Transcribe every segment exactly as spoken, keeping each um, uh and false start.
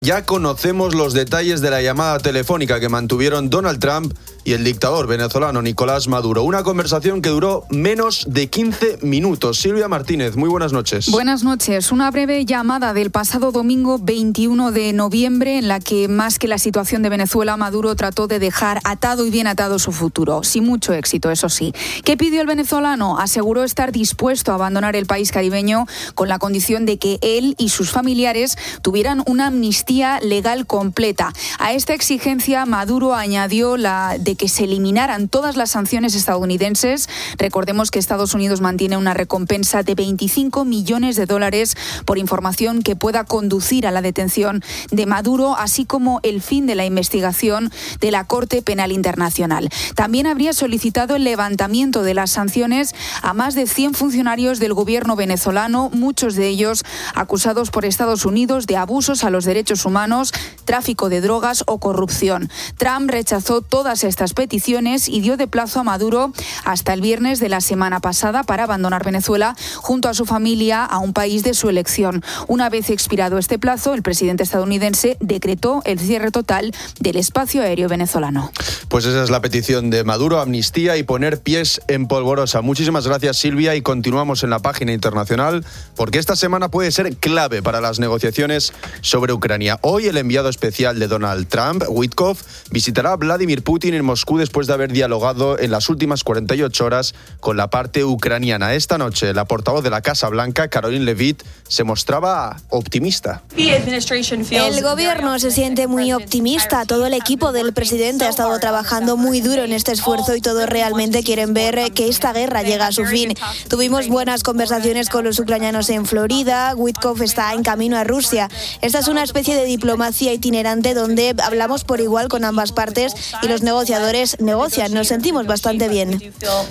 Ya conocemos los detalles de la llamada telefónica que mantuvieron Donald Trump y el dictador venezolano Nicolás Maduro. Una conversación que duró menos de quince minutos. Silvia Martínez, muy buenas noches. Buenas noches. Una breve llamada del pasado domingo veintiuno de noviembre en la que, más que la situación de Venezuela, Maduro trató de dejar atado y bien atado su futuro. Sin mucho éxito, eso sí. ¿Qué pidió el venezolano? Aseguró estar dispuesto a abandonar el país caribeño con la condición de que él y sus familiares tuvieran una amnistía legal completa. A esta exigencia, Maduro añadió la de que se eliminaran todas las sanciones estadounidenses. Recordemos que Estados Unidos mantiene una recompensa de veinticinco millones de dólares por información que pueda conducir a la detención de Maduro, así como el fin de la investigación de la Corte Penal Internacional. También habría solicitado el levantamiento de las sanciones a más de cien funcionarios del gobierno venezolano, muchos de ellos acusados por Estados Unidos de abusos a los derechos humanos, tráfico de drogas o corrupción. Trump rechazó todas estas peticiones y dio de plazo a Maduro hasta el viernes de la semana pasada para abandonar Venezuela junto a su familia a un país de su elección. Una vez expirado este plazo, el presidente estadounidense decretó el cierre total del espacio aéreo venezolano. Pues esa es la petición de Maduro, amnistía y poner pies en polvorosa. Muchísimas gracias, Silvia, y continuamos en la página internacional porque esta semana puede ser clave para las negociaciones sobre Ucrania. Hoy el enviado especial de Donald Trump, Witkoff, visitará a Vladimir Putin en Moscú después de haber dialogado en las últimas cuarenta y ocho horas con la parte ucraniana. Esta noche, la portavoz de la Casa Blanca, Caroline Leavitt, se mostraba optimista. El gobierno se siente muy optimista. Todo el equipo del presidente ha estado trabajando muy duro en este esfuerzo y todos realmente quieren ver que esta guerra llega a su fin. Tuvimos buenas conversaciones con los ucranianos en Florida. Witkoff está en camino a Rusia. Esta es una especie de diplomacia itinerante donde hablamos por igual con ambas partes y los negociadores negocian. Nos sentimos bastante bien.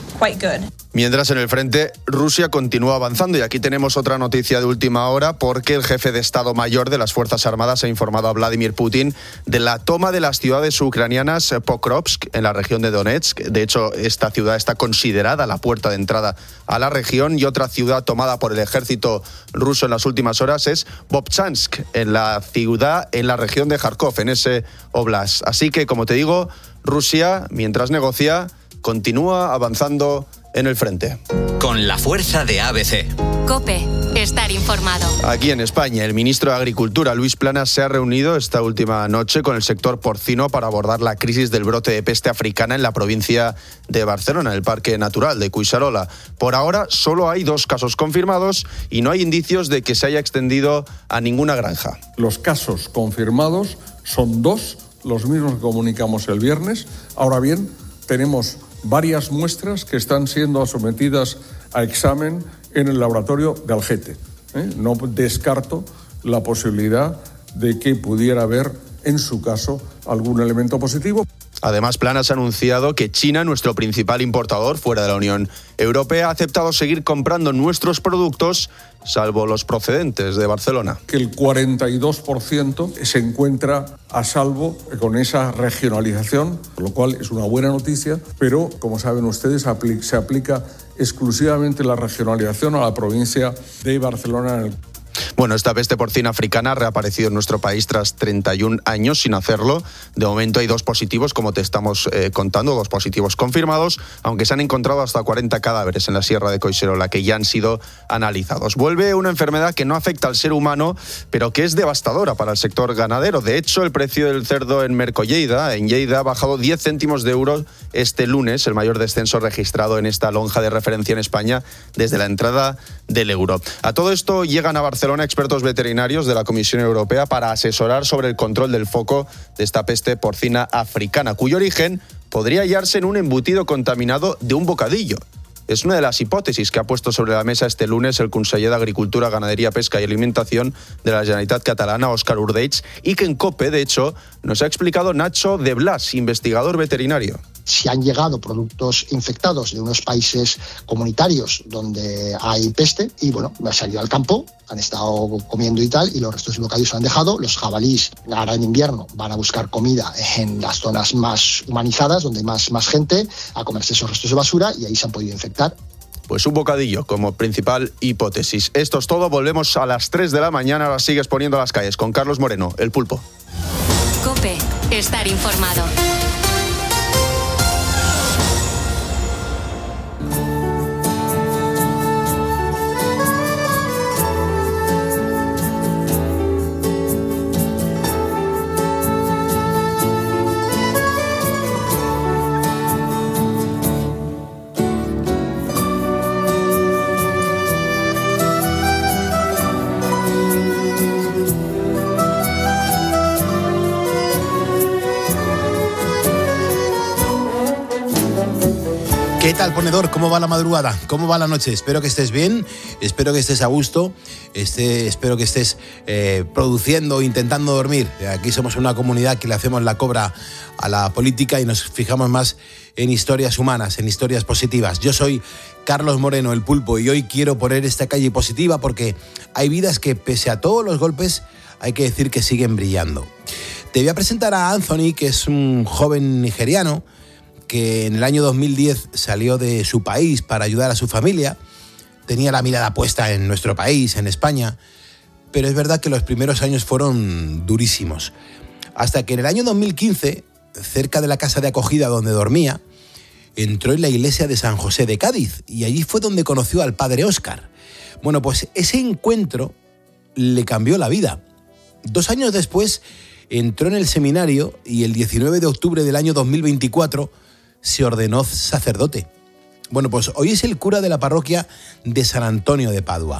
Mientras en el frente, Rusia continúa avanzando y aquí tenemos otra noticia de última hora porque el jefe de Estado Mayor de las Fuerzas Armadas ha informado a Vladimir Putin de la toma de las ciudades ucranianas Pokrovsk en la región de Donetsk. De hecho, esta ciudad está considerada la puerta de entrada a la región y otra ciudad tomada por el ejército ruso en las últimas horas es Vovchansk, en la ciudad, en la región de Kharkov, en ese oblast. Así que, como te digo, Rusia, mientras negocia, continúa avanzando en el frente. Con la fuerza de A B C. COPE. Estar informado. Aquí en España, el ministro de Agricultura, Luis Planas, se ha reunido esta última noche con el sector porcino para abordar la crisis del brote de peste africana en la provincia de Barcelona, en el Parque Natural de Cuixarola. Por ahora, solo hay dos casos confirmados y no hay indicios de que se haya extendido a ninguna granja. Los casos confirmados son dos, los mismos que comunicamos el viernes. Ahora bien, tenemos varias muestras que están siendo sometidas a examen en el laboratorio de Algete. ¿eh? No descarto la posibilidad de que pudiera haber, en su caso, algún elemento positivo. Además, Planas ha anunciado que China, nuestro principal importador fuera de la Unión Europea, ha aceptado seguir comprando nuestros productos, salvo los procedentes de Barcelona. Que el cuarenta y dos por ciento se encuentra a salvo con esa regionalización, lo cual es una buena noticia, pero, como saben ustedes, se aplica exclusivamente la regionalización a la provincia de Barcelona. Bueno, esta peste porcina africana ha reaparecido en nuestro país tras treinta y un años sin hacerlo. De momento hay dos positivos, como te estamos eh, contando, dos positivos confirmados, aunque se han encontrado hasta cuarenta cadáveres en la Sierra de Collserola que ya han sido analizados. Vuelve una enfermedad que no afecta al ser humano, pero que es devastadora para el sector ganadero. De hecho, el precio del cerdo en Mercolleda, en Lleida, ha bajado diez céntimos de euro este lunes, el mayor descenso registrado en esta lonja de referencia en España desde la entrada del euro. A todo esto llegan a Barcelona expertos veterinarios de la Comisión Europea para asesorar sobre el control del foco de esta peste porcina africana, cuyo origen podría hallarse en un embutido contaminado de un bocadillo. Es una de las hipótesis que ha puesto sobre la mesa este lunes el conseller de Agricultura, Ganadería, Pesca y Alimentación de la Generalitat Catalana, Òscar Ordeig, y que en COPE, de hecho, nos ha explicado Nacho de Blas, investigador veterinario. Si han llegado productos infectados de unos países comunitarios donde hay peste y, bueno, han salido al campo, han estado comiendo y tal, y los restos de bocadillos se han dejado. Los jabalíes, ahora en invierno, van a buscar comida en las zonas más humanizadas, donde hay más, más gente, a comerse esos restos de basura, y ahí se han podido infectar. pues un bocadillo como principal hipótesis. Esto es todo, volvemos a las tres de la mañana, ahora sigues poniendo las calles con Carlos Moreno, el Pulpo. COPE, estar informado. ¿Qué tal, ponedor? ¿Cómo va la madrugada? ¿Cómo va la noche? Espero que estés bien, espero que estés a gusto, este, espero que estés eh, produciendo, intentando dormir. Aquí somos una comunidad que le hacemos la cobra a la política y nos fijamos más en historias humanas, en historias positivas. Yo soy Carlos Moreno, el Pulpo, y hoy quiero poner esta calle positiva porque hay vidas que, pese a todos los golpes, hay que decir que siguen brillando. Te voy a presentar a Anthony, que es un joven nigeriano que en el año dos mil diez salió de su país para ayudar a su familia. Tenía la mirada puesta en nuestro país, en España, pero es verdad que los primeros años fueron durísimos. Hasta que en el año dos mil quince, cerca de la casa de acogida donde dormía, entró en la iglesia de San José de Cádiz y allí fue donde conoció al padre Óscar. Bueno, pues ese encuentro le cambió la vida. Dos años después entró en el seminario y el diecinueve de octubre del año dos mil veinticuatro se ordenó sacerdote. Bueno, pues hoy es el cura de la parroquia de San Antonio de Padua.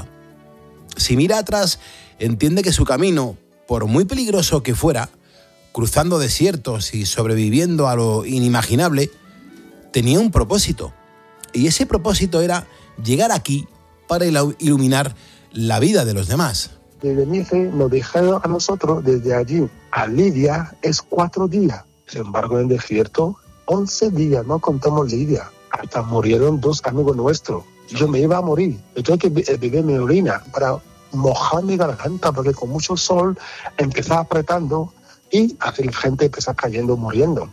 Si mira atrás, entiende que su camino, por muy peligroso que fuera, cruzando desiertos y sobreviviendo a lo inimaginable, tenía un propósito. Y ese propósito era llegar aquí para iluminar la vida de los demás. Desde Nice nos dejaron a nosotros, desde allí a Lidia, es cuatro días. Sin embargo, en el desierto, once días, no contamos Lidia. Hasta murieron dos amigos nuestros. Yo me iba a morir. Yo tuve que beber mi orina para mojar mi garganta, porque con mucho sol empezaba apretando y así la gente empezaba cayendo, muriendo.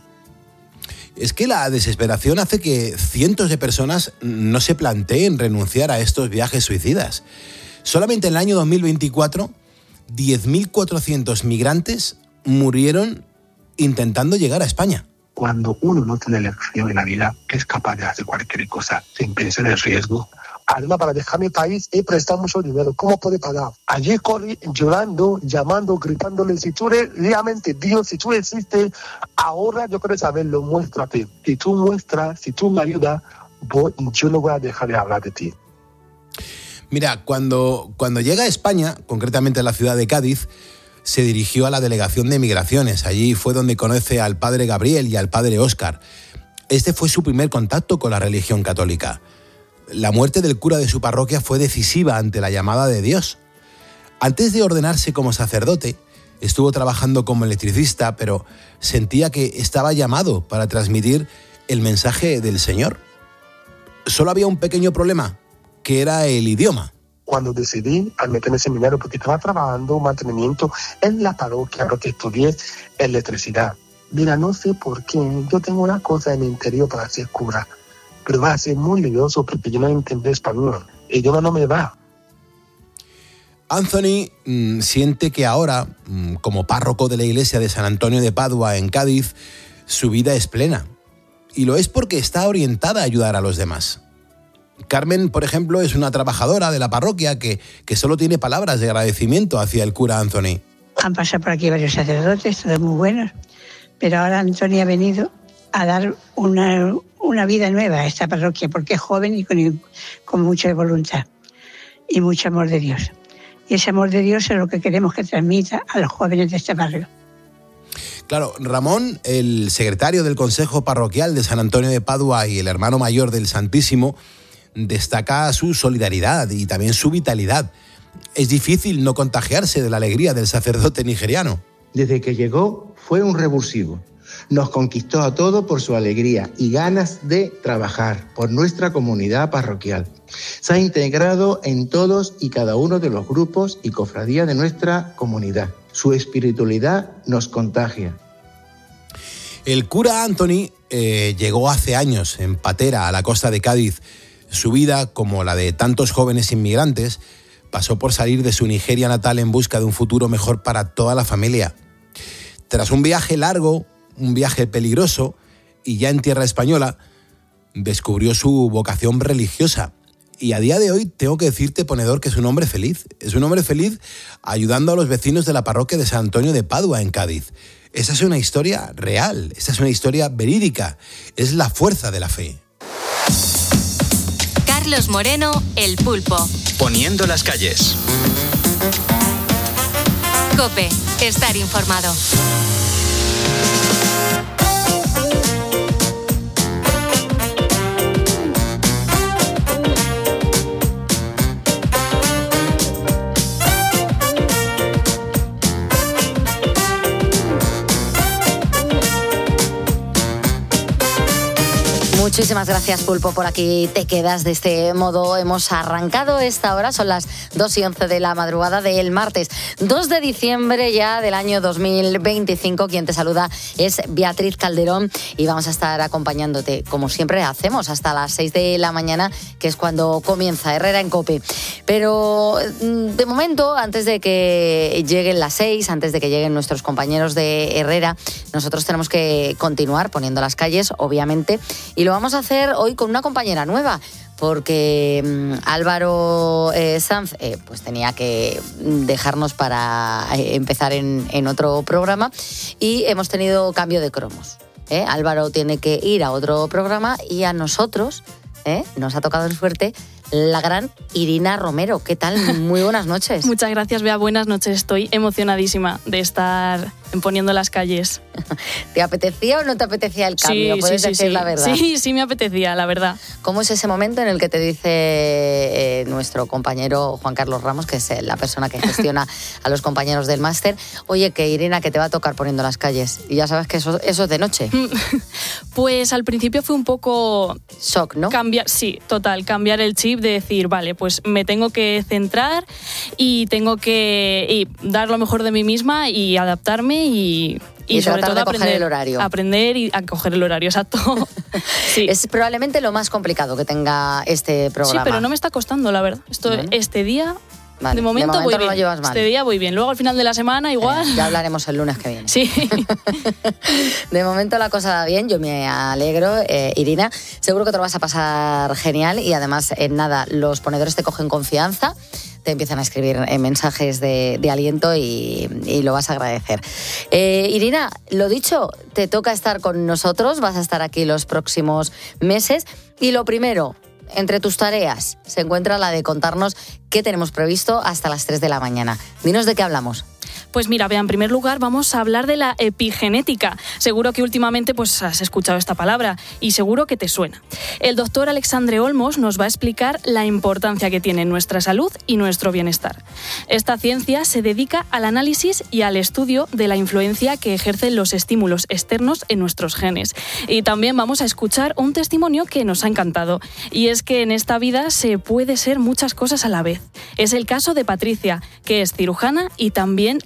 Es que la desesperación hace que cientos de personas no se planteen renunciar a estos viajes suicidas. Solamente en el año dos mil veinticuatro, diez mil cuatrocientos migrantes murieron intentando llegar a España. Cuando uno no tiene elección en la vida, es capaz de hacer cualquier cosa sin pensar en el riesgo. Además, para dejar mi país he prestado mucho dinero. ¿Cómo puede pagar? Allí corrí llorando, llamando, gritándole, si tú eres realmente Dios, si tú existes, ahora yo quiero saberlo, muéstrate. Si tú muestras, si tú me ayudas, voy, yo no voy a dejar de hablar de ti. Mira, cuando, cuando llega a España, concretamente a la ciudad de Cádiz, se dirigió a la delegación de migraciones. Allí fue donde conoce al padre Gabriel y al padre Óscar. Este fue su primer contacto con la religión católica. La muerte del cura de su parroquia fue decisiva ante la llamada de Dios. Antes de ordenarse como sacerdote, estuvo trabajando como electricista, pero sentía que estaba llamado para transmitir el mensaje del Señor. Solo había un pequeño problema, que era el idioma. Cuando decidí al meterme en seminario, porque estaba trabajando mantenimiento en la parroquia, porque estudié electricidad. Mira, no sé por qué, yo tengo una cosa en mi interior para ser cura, pero va a ser muy lioso porque yo no entiendo español. El idioma no me va. Anthony mmm, siente que ahora, mmm, como párroco de la iglesia de San Antonio de Padua en Cádiz, su vida es plena. Y lo es porque está orientada a ayudar a los demás. Carmen, por ejemplo, es una trabajadora de la parroquia que, que solo tiene palabras de agradecimiento hacia el cura Anthony. Han pasado por aquí varios sacerdotes, todos muy buenos, pero ahora Anthony ha venido a dar una, una vida nueva a esta parroquia, porque es joven y con, con mucha voluntad y mucho amor de Dios. Y ese amor de Dios es lo que queremos que transmita a los jóvenes de este barrio. Claro, Ramón, el secretario del Consejo Parroquial de San Antonio de Padua y el hermano mayor del Santísimo, destaca su solidaridad y también su vitalidad. Es difícil no contagiarse de la alegría del sacerdote nigeriano. Desde que llegó fue un revulsivo. Nos conquistó a todos por su alegría y ganas de trabajar por nuestra comunidad parroquial. Se ha integrado en todos y cada uno de los grupos y cofradías de nuestra comunidad. Su espiritualidad nos contagia. El cura Anthony eh, llegó hace años en patera a la costa de Cádiz. Su vida, como la de tantos jóvenes inmigrantes, pasó por salir de su Nigeria natal en busca de un futuro mejor para toda la familia. Tras un viaje largo, un viaje peligroso, y ya en tierra española, descubrió su vocación religiosa. Y a día de hoy tengo que decirte, ponedor, que es un hombre feliz. Es un hombre feliz ayudando a los vecinos de la parroquia de San Antonio de Padua, en Cádiz. Esa es una historia real, esa es una historia verídica. Es la fuerza de la fe. Carlos Moreno, El Pulpo. Poniendo las calles. COPE, estar informado. Muchísimas gracias, Pulpo, por aquí te quedas. De este modo hemos arrancado esta hora, son las dos y once de la madrugada del martes dos de diciembre ya del año dos mil veinticinco. Quien te saluda es Beatriz Calderón y vamos a estar acompañándote, como siempre hacemos, hasta las seis de la mañana, que es cuando comienza Herrera en COPE. Pero de momento, antes de que lleguen las seis, antes de que lleguen nuestros compañeros de Herrera, nosotros tenemos que continuar poniendo las calles, obviamente, y lo vamos a hacer hoy con una compañera nueva, porque um, Álvaro eh, Sanz eh, pues tenía que dejarnos para eh, empezar en, en otro programa y hemos tenido cambio de cromos. ¿eh? Álvaro tiene que ir a otro programa y a nosotros ¿eh? nos ha tocado en suerte la gran Irina Romero. ¿Qué tal? Muy buenas noches. Muchas gracias, Bea. Buenas noches. Estoy emocionadísima de estar poniendo las calles. ¿Te apetecía o no te apetecía el cambio? Sí, Puedes sí, decir sí. la verdad. Sí, sí me apetecía, la verdad. ¿Cómo es ese momento en el que te dice eh, nuestro compañero Juan Carlos Ramos, que es la persona que gestiona a los compañeros del máster, oye, que Irina, que te va a tocar poniendo las calles? Y ya sabes que eso, eso es de noche. Pues al principio fue un poco... shock, ¿no? Cambiar, sí, total, cambiar el chip de decir, vale, pues me tengo que centrar y tengo que y dar lo mejor de mí misma y adaptarme y... Y, y sobre tratar todo de aprender, coger el horario. Aprender y a coger el horario, exacto. Sí. Es probablemente lo más complicado que tenga este programa. Sí, pero no me está costando, la verdad. Esto, bueno. Este día, vale. de momento, de momento voy no bien. lo llevas mal. Este día voy bien. Luego al final de la semana igual... Eh, ya hablaremos el lunes que viene. Sí. De momento la cosa va bien, yo me alegro. Eh, Irina, seguro que te lo vas a pasar genial y además, en nada, los ponedores te cogen confianza, te empiezan a escribir eh, mensajes de, de aliento y, y lo vas a agradecer. Eh, Irina, lo dicho, te toca estar con nosotros, vas a estar aquí los próximos meses y lo primero, entre tus tareas, se encuentra la de contarnos qué tenemos previsto hasta las tres de la mañana. Dinos de qué hablamos. Pues mira, Bea, en primer lugar vamos a hablar de la epigenética. Seguro que últimamente pues, has escuchado esta palabra y seguro que te suena. El doctor Alexandre Olmos nos va a explicar la importancia que tiene en nuestra salud y nuestro bienestar. Esta ciencia se dedica al análisis y al estudio de la influencia que ejercen los estímulos externos en nuestros genes. Y también vamos a escuchar un testimonio que nos ha encantado. Y es que en esta vida se puede ser muchas cosas a la vez. Es el caso de Patricia, que es cirujana y también